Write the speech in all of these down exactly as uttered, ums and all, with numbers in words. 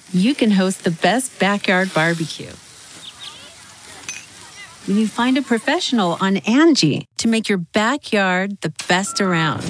you can host the best backyard barbecue. When you find a professional on Angie to make your backyard the best around.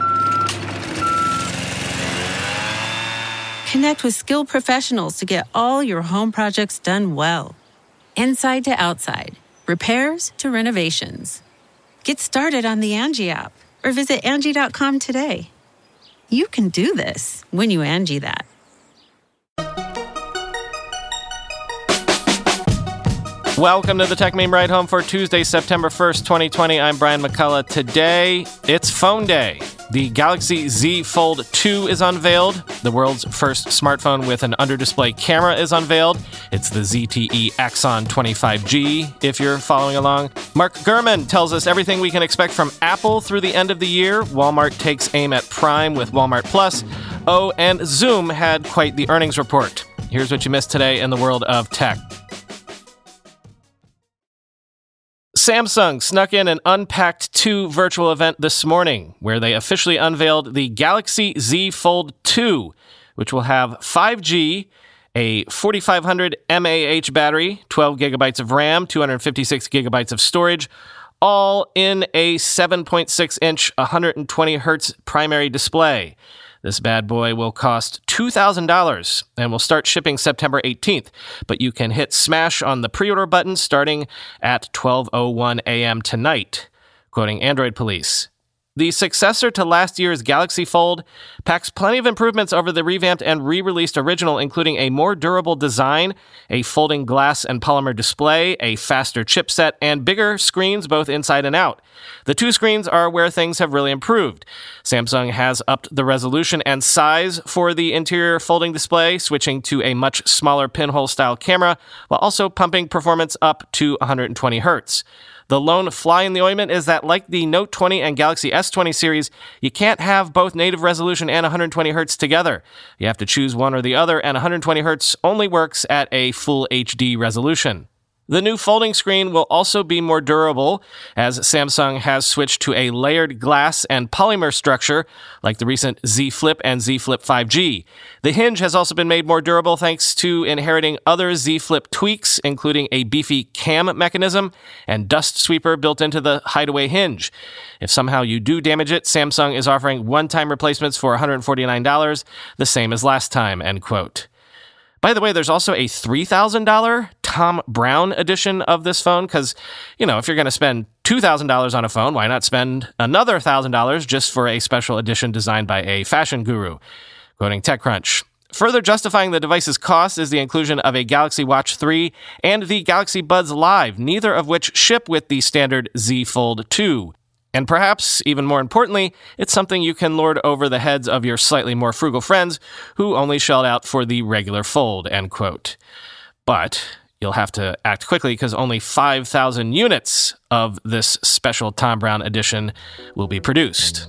Connect with skilled professionals to get all your home projects done well. Inside to outside, repairs to renovations. Get started on the Angie app or visit Angie dot com today. You can do this when you Angie that. Welcome to the Tech Meme Ride Home for Tuesday, September first, twenty twenty. I'm Brian McCullough. Today, it's Phone Day. The Galaxy Z Fold two is unveiled. The world's first smartphone with an under-display camera is unveiled. It's the Z T E Axon twenty-five G, if you're following along. Mark Gurman tells us everything we can expect from Apple through the end of the year. Walmart takes aim at Prime with Walmart Plus. Oh, and Zoom had quite the earnings report. Here's what you missed today in the world of tech. Samsung snuck in an Unpacked two virtual event this morning, where they officially unveiled the Galaxy Z Fold two, which will have five G, a forty-five hundred milliamp hour battery, twelve gigabytes of RAM, two hundred fifty-six gigabytes of storage, all in a seven point six inch, one hundred twenty hertz primary display. This bad boy will cost two thousand dollars and will start shipping September eighteenth, but you can hit smash on the pre-order button starting at twelve oh one a.m. tonight, quoting Android Police. The successor to last year's Galaxy Fold packs plenty of improvements over the revamped and re-released original, including a more durable design, a folding glass and polymer display, a faster chipset, and bigger screens both inside and out. The two screens are where things have really improved. Samsung has upped the resolution and size for the interior folding display, switching to a much smaller pinhole-style camera, while also pumping performance up to one hundred twenty hertz. The lone fly in the ointment is that, like the Note twenty and Galaxy S twenty series, you can't have both native resolution and one hundred twenty hertz together. You have to choose one or the other, and one hundred twenty hertz only works at a full H D resolution. The new folding screen will also be more durable, as Samsung has switched to a layered glass and polymer structure, like the recent Z Flip and Z Flip five G. The hinge has also been made more durable thanks to inheriting other Z Flip tweaks, including a beefy cam mechanism and dust sweeper built into the hideaway hinge. If somehow you do damage it, Samsung is offering one-time replacements for one hundred forty-nine dollars, the same as last time, end quote. By the way, there's also a three thousand dollars Tom Brown edition of this phone, because, you know, if you're going to spend two thousand dollars on a phone, why not spend another one thousand dollars just for a special edition designed by a fashion guru? Quoting TechCrunch. Further justifying the device's cost is the inclusion of a Galaxy Watch three and the Galaxy Buds Live, neither of which ship with the standard Z Fold two. And perhaps, even more importantly, it's something you can lord over the heads of your slightly more frugal friends who only shelled out for the regular fold, end quote. But you'll have to act quickly because only five thousand units of this special Tom Brown edition will be produced.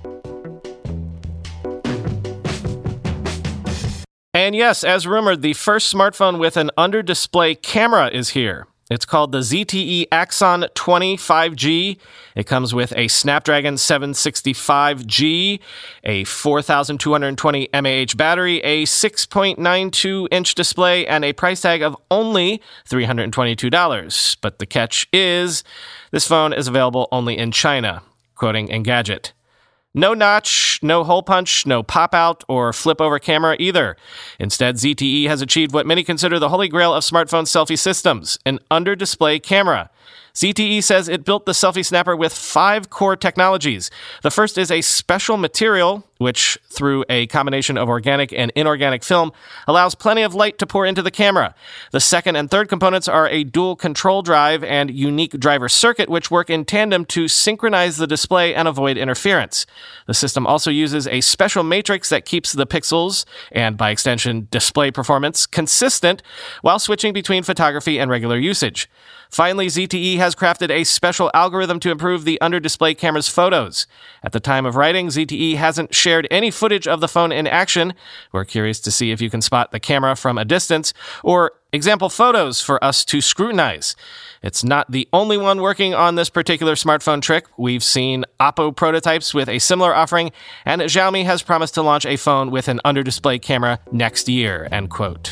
And yes, as rumored, the first smartphone with an under-display camera is here. It's called the Z T E Axon twenty-five G. It comes with a Snapdragon seven sixty-five G, a four thousand two hundred twenty milliamp hour battery, a six point nine two inch display, and a price tag of only three hundred twenty-two dollars. But the catch is, this phone is available only in China, quoting Engadget. No notch, no hole punch, no pop-out or flip-over camera either. Instead, Z T E has achieved what many consider the holy grail of smartphone selfie systems, an under-display camera. Z T E says it built the selfie snapper with five core technologies. The first is a special material, which, through a combination of organic and inorganic film, allows plenty of light to pour into the camera. The second and third components are a dual control drive and unique driver circuit, which work in tandem to synchronize the display and avoid interference. The system also uses a special matrix that keeps the pixels, and by extension, display performance, consistent while switching between photography and regular usage. Finally, Z T T E has crafted a special algorithm to improve the under-display camera's photos. At the time of writing, Z T E hasn't shared any footage of the phone in action. We're curious to see if you can spot the camera from a distance, or example photos for us to scrutinize. It's not the only one working on this particular smartphone trick. We've seen Oppo prototypes with a similar offering, and Xiaomi has promised to launch a phone with an under-display camera next year, end quote.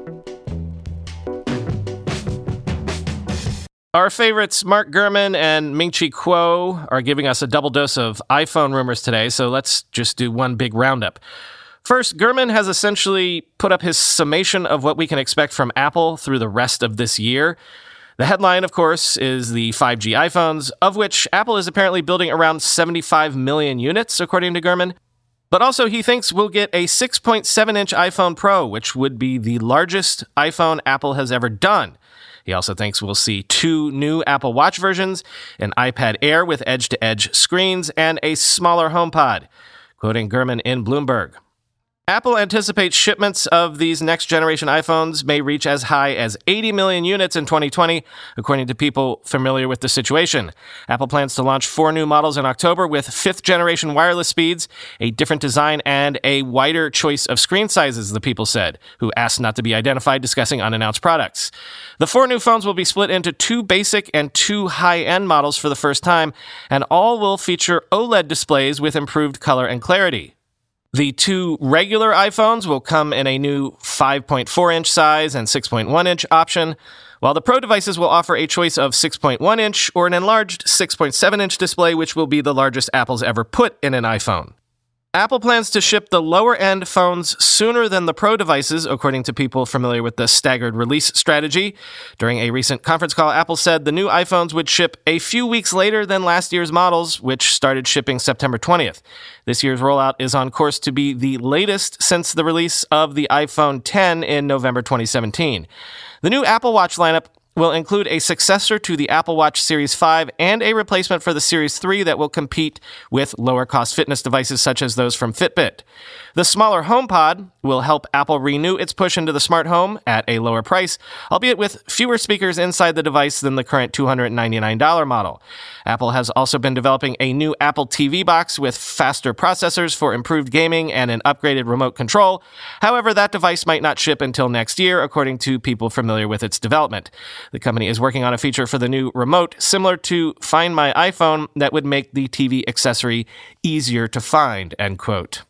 Our favorites Mark Gurman and Ming-Chi Kuo are giving us a double dose of iPhone rumors today, so let's just do one big roundup. First, Gurman has essentially put up his summation of what we can expect from Apple through the rest of this year. The headline, of course, is the five G iPhones, of which Apple is apparently building around seventy-five million units, according to Gurman. But also, he thinks we'll get a six point seven inch iPhone Pro, which would be the largest iPhone Apple has ever done. He also thinks we'll see two new Apple Watch versions, an iPad Air with edge-to-edge screens, and a smaller HomePod. Quoting Gurman in Bloomberg, Apple anticipates shipments of these next-generation iPhones may reach as high as eighty million units in twenty twenty, according to people familiar with the situation. Apple plans to launch four new models in October with fifth-generation wireless speeds, a different design, and a wider choice of screen sizes, the people said, who asked not to be identified discussing unannounced products. The four new phones will be split into two basic and two high-end models for the first time, and all will feature OLED displays with improved color and clarity. The two regular iPhones will come in a new five point four inch size and six point one inch option, while the Pro devices will offer a choice of six point one inch or an enlarged six point seven inch display, which will be the largest Apple's ever put in an iPhone. Apple plans to ship the lower-end phones sooner than the Pro devices, according to people familiar with the staggered release strategy. During a recent conference call, Apple said the new iPhones would ship a few weeks later than last year's models, which started shipping September twentieth. This year's rollout is on course to be the latest since the release of the iPhone ten in November twenty seventeen. The new Apple Watch lineup will include a successor to the Apple Watch Series five and a replacement for the Series three that will compete with lower-cost fitness devices such as those from Fitbit. The smaller HomePod will help Apple renew its push into the smart home at a lower price, albeit with fewer speakers inside the device than the current two hundred ninety-nine dollars model. Apple has also been developing a new Apple T V box with faster processors for improved gaming and an upgraded remote control. However, that device might not ship until next year, according to people familiar with its development. The company is working on a feature for the new remote similar to Find My iPhone that would make the T V accessory easier to find, end quote.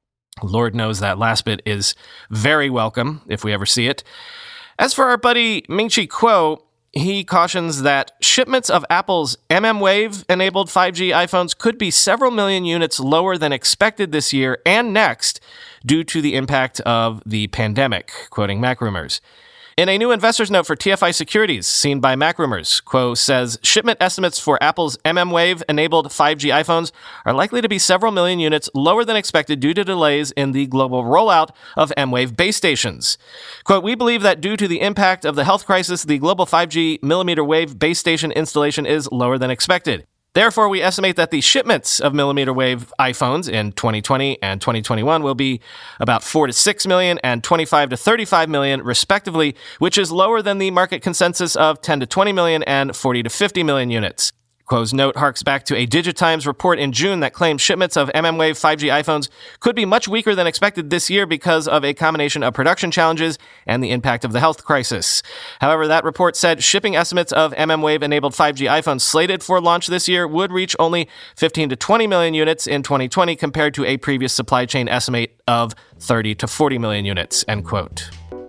Lord knows that last bit is very welcome if we ever see it. As for our buddy Ming-Chi Kuo, he cautions that shipments of Apple's M M Wave-enabled five G iPhones could be several million units lower than expected this year and next due to the impact of the pandemic, quoting MacRumors. In a new investor's note for T F I Securities, seen by MacRumors, Kuo says shipment estimates for Apple's M M Wave-enabled five G iPhones are likely to be several million units lower than expected due to delays in the global rollout of M-Wave base stations. Quote, we believe that due to the impact of the health crisis, the global five G millimeter wave base station installation is lower than expected. Therefore, we estimate that the shipments of millimeter wave iPhones in twenty twenty and twenty twenty-one will be about four to six million and twenty-five to thirty-five million, respectively, which is lower than the market consensus of ten to twenty million and forty to fifty million units. Kuo's note harks back to a DigiTimes report in June that claimed shipments of M M Wave five G iPhones could be much weaker than expected this year because of a combination of production challenges and the impact of the health crisis. However, that report said shipping estimates of M M Wave-enabled five G iPhones slated for launch this year would reach only fifteen to twenty million units in twenty twenty compared to a previous supply chain estimate of thirty to forty million units, end quote.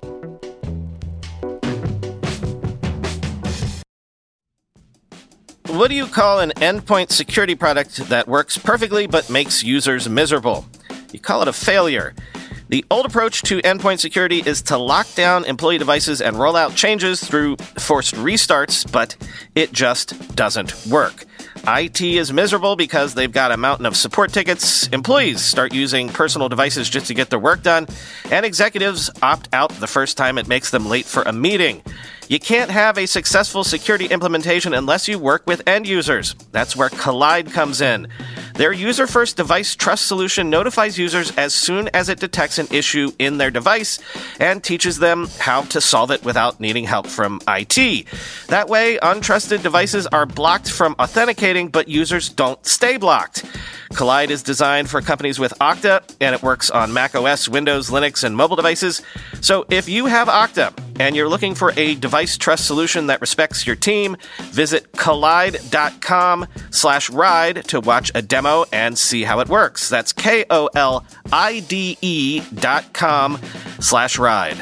What do you call an endpoint security product that works perfectly but makes users miserable? You call it a failure. The old approach to endpoint security is to lock down employee devices and roll out changes through forced restarts, but it just doesn't work. I T is miserable because they've got a mountain of support tickets, employees start using personal devices just to get their work done, and executives opt out the first time it makes them late for a meeting. You can't have a successful security implementation unless you work with end users. That's where Kolide comes in. Their user-first device trust solution notifies users as soon as it detects an issue in their device and teaches them how to solve it without needing help from I T. That way, untrusted devices are blocked from authenticating, but users don't stay blocked. Kolide is designed for companies with Okta, and it works on macOS, Windows, Linux, and mobile devices. So if you have Okta and you're looking for a device trust solution that respects your team, visit kolide.com slash ride to watch a demo and see how it works. That's K O L I D E dot com slash ride.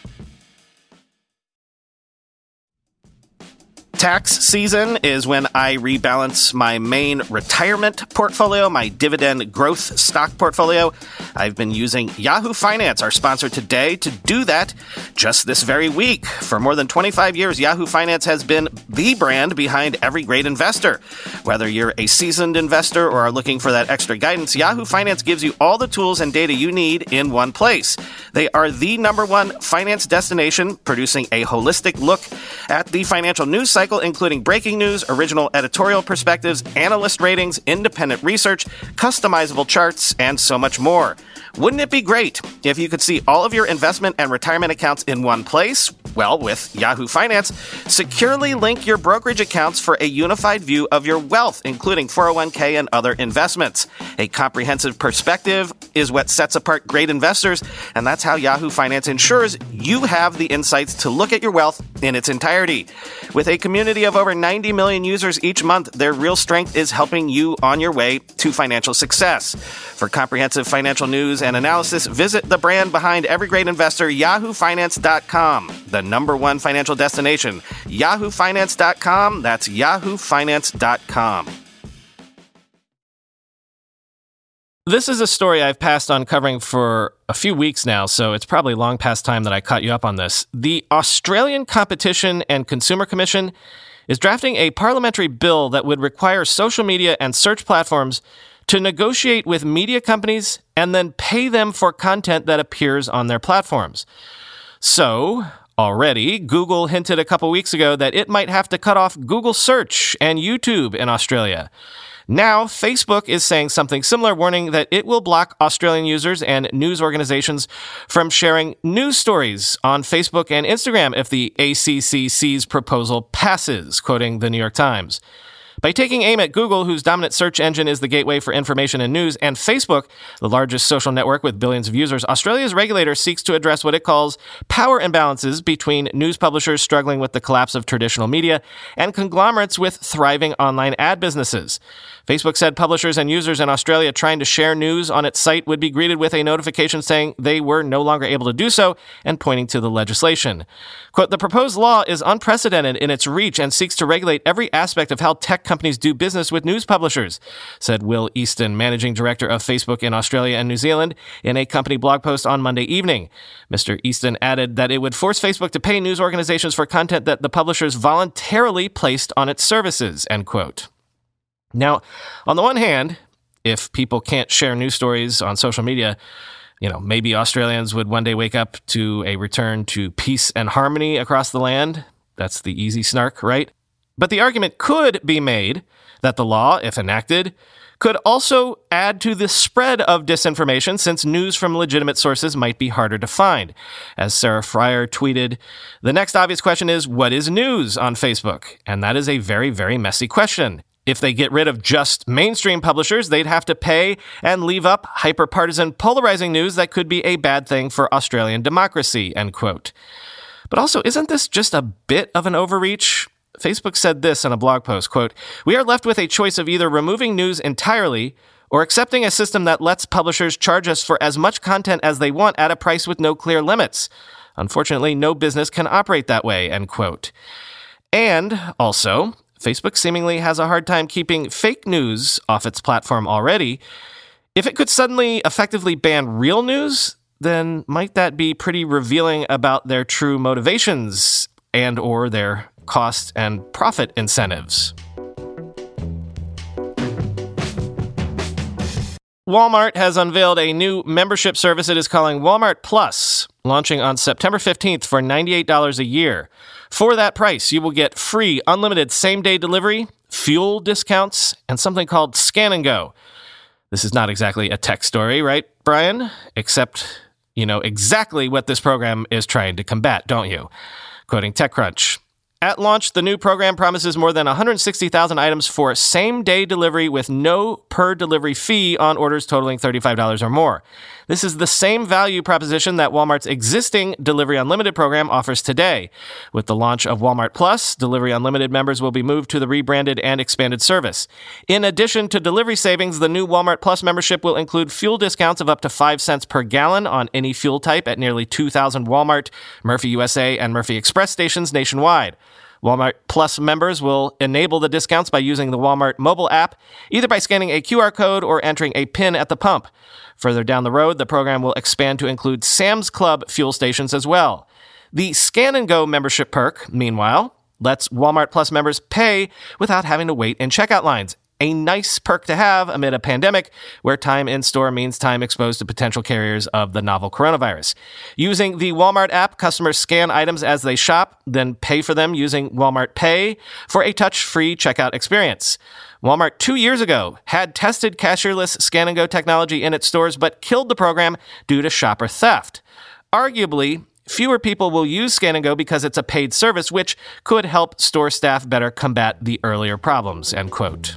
Tax season is when I rebalance my main retirement portfolio, my dividend growth stock portfolio. I've been using Yahoo Finance, our sponsor today, to do that just this very week. For more than twenty-five years, Yahoo Finance has been the brand behind every great investor. Whether you're a seasoned investor or are looking for that extra guidance, Yahoo Finance gives you all the tools and data you need in one place. They are the number one finance destination, producing a holistic look at the financial news cycle, including breaking news, original editorial perspectives, analyst ratings, independent research, customizable charts, and so much more. Wouldn't it be great if you could see all of your investment and retirement accounts in one place? Well, with Yahoo Finance, securely link your brokerage accounts for a unified view of your wealth, including four oh one k and other investments. A comprehensive perspective is what sets apart great investors, and that's how Yahoo Finance ensures you have the insights to look at your wealth in its entirety. With a community of over ninety million users each month, their real strength is helping you on your way to financial success. For comprehensive financial news and analysis, visit the brand behind every great investor, yahoo finance dot com, the number one financial destination. yahoo finance dot com, that's yahoo finance dot com. This is a story I've passed on covering for a few weeks now, so it's probably long past time that I caught you up on this. The Australian Competition and Consumer Commission is drafting a parliamentary bill that would require social media and search platforms to negotiate with media companies and then pay them for content that appears on their platforms. So, already, Google hinted a couple weeks ago that it might have to cut off Google Search and YouTube in Australia. Now, Facebook is saying something similar, warning that it will block Australian users and news organizations from sharing news stories on Facebook and Instagram if the A C C C's proposal passes, quoting the New York Times. By taking aim at Google, whose dominant search engine is the gateway for information and news, and Facebook, the largest social network with billions of users, Australia's regulator seeks to address what it calls power imbalances between news publishers struggling with the collapse of traditional media and conglomerates with thriving online ad businesses. Facebook said publishers and users in Australia trying to share news on its site would be greeted with a notification saying they were no longer able to do so and pointing to the legislation. Quote, the proposed law is unprecedented in its reach and seeks to regulate every aspect of how tech companies do business with news publishers, said Will Easton, managing director of Facebook in Australia and New Zealand, in a company blog post on Monday evening. Mister Easton added that it would force Facebook to pay news organizations for content that the publishers voluntarily placed on its services, end quote. Now, on the one hand, if people can't share news stories on social media, you know, maybe Australians would one day wake up to a return to peace and harmony across the land. That's the easy snark, right? But the argument could be made that the law, if enacted, could also add to the spread of disinformation, since news from legitimate sources might be harder to find. As Sarah Fryer tweeted, the next obvious question is, what is news on Facebook? And that is a very, very messy question. If they get rid of just mainstream publishers, they'd have to pay and leave up hyper-partisan, polarizing news that could be a bad thing for Australian democracy, end quote. But also, isn't this just a bit of an overreach? Facebook said this in a blog post, quote, we are left with a choice of either removing news entirely or accepting a system that lets publishers charge us for as much content as they want at a price with no clear limits. Unfortunately, no business can operate that way, end quote. And also, Facebook seemingly has a hard time keeping fake news off its platform already. If it could suddenly effectively ban real news, then might that be pretty revealing about their true motivations and or their cost and profit incentives? Walmart has unveiled a new membership service it is calling Walmart Plus, launching on September fifteenth for ninety-eight dollars a year. For that price, you will get free unlimited same-day delivery, fuel discounts, and something called Scan and Go. This is not exactly a tech story, right, Brian? Except you know exactly what this program is trying to combat, don't you? Quoting TechCrunch. At launch, the new program promises more than one hundred sixty thousand items for same-day delivery with no per-delivery fee on orders totaling thirty-five dollars or more. This is the same value proposition that Walmart's existing Delivery Unlimited program offers today. With the launch of Walmart Plus, Delivery Unlimited members will be moved to the rebranded and expanded service. In addition to delivery savings, the new Walmart Plus membership will include fuel discounts of up to five cents per gallon on any fuel type at nearly two thousand Walmart, Murphy U S A, and Murphy Express stations nationwide. Walmart Plus members will enable the discounts by using the Walmart mobile app, either by scanning a Q R code or entering a PIN at the pump. Further down the road, the program will expand to include Sam's Club fuel stations as well. The Scan and Go membership perk, meanwhile, lets Walmart Plus members pay without having to wait in checkout lines. A nice perk to have amid a pandemic where time in store means time exposed to potential carriers of the novel coronavirus. Using the Walmart app, customers scan items as they shop, then pay for them using Walmart Pay for a touch-free checkout experience. Walmart two years ago had tested cashierless Scan and Go technology in its stores, but killed the program due to shopper theft. Arguably, fewer people will use Scan and Go because it's a paid service, which could help store staff better combat the earlier problems, end quote.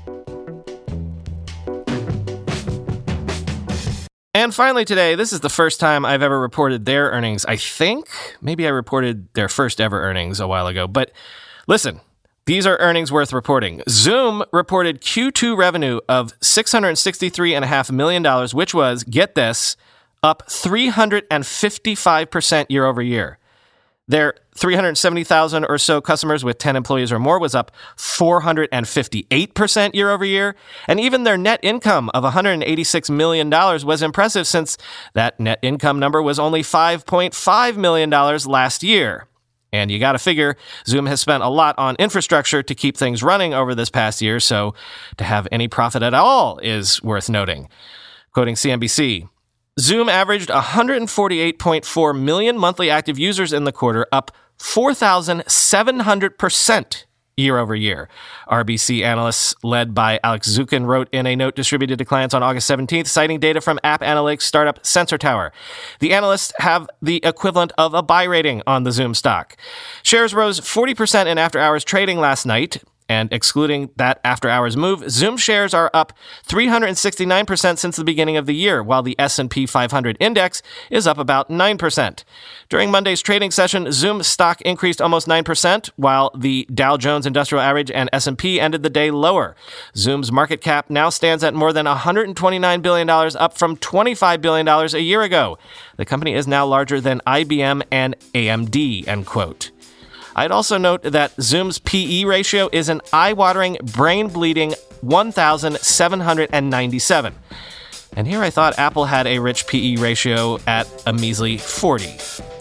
And finally today, this is the first time I've ever reported their earnings, I think. Maybe I reported their first ever earnings a while ago. But listen, these are earnings worth reporting. Zoom reported Q two revenue of six hundred sixty-three point five million dollars, which was, get this, up three hundred fifty-five percent year over year. Their three hundred seventy thousand or so customers with ten employees or more was up four hundred fifty-eight percent year over year. And even their net income of one hundred eighty-six million dollars was impressive since that net income number was only five point five million dollars last year. And you got to figure Zoom has spent a lot on infrastructure to keep things running over this past year, so to have any profit at all is worth noting. Quoting C N B C, Zoom averaged one hundred forty-eight point four million monthly active users in the quarter, up four thousand seven hundred percent year over year. R B C analysts led by Alex Zukin wrote in a note distributed to clients on August seventeenth, citing data from app analytics startup Sensor Tower. The analysts have the equivalent of a buy rating on the Zoom stock. Shares rose forty percent in after-hours trading last night. And excluding that after-hours move, Zoom shares are up three hundred sixty-nine percent since the beginning of the year, while the S and P five hundred index is up about nine percent. During Monday's trading session, Zoom stock increased almost nine percent, while the Dow Jones Industrial Average and S and P ended the day lower. Zoom's market cap now stands at more than one hundred twenty-nine billion dollars, up from twenty-five billion dollars a year ago. The company is now larger than I B M and A M D, end quote. I'd also note that Zoom's P E ratio is an eye-watering, brain-bleeding one thousand seven hundred ninety-seven. And here I thought Apple had a rich P E ratio at a measly forty.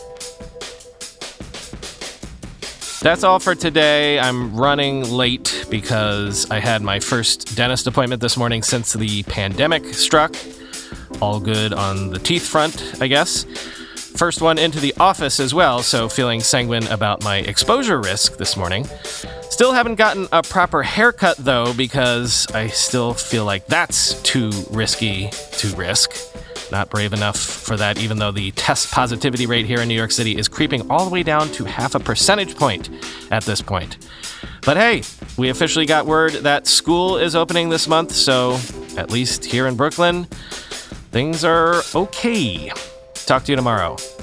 That's all for today. I'm running late because I had my first dentist appointment this morning since the pandemic struck. All good on the teeth front, I guess. First one into the office as well, so feeling sanguine about my exposure risk this morning. Still haven't gotten a proper haircut, though, because I still feel like that's too risky to risk. Not brave enough for that, even though the test positivity rate here in New York City is creeping all the way down to half a percentage point at this point. But hey, we officially got word that school is opening this month, so at least here in Brooklyn, things are okay. Talk to you tomorrow.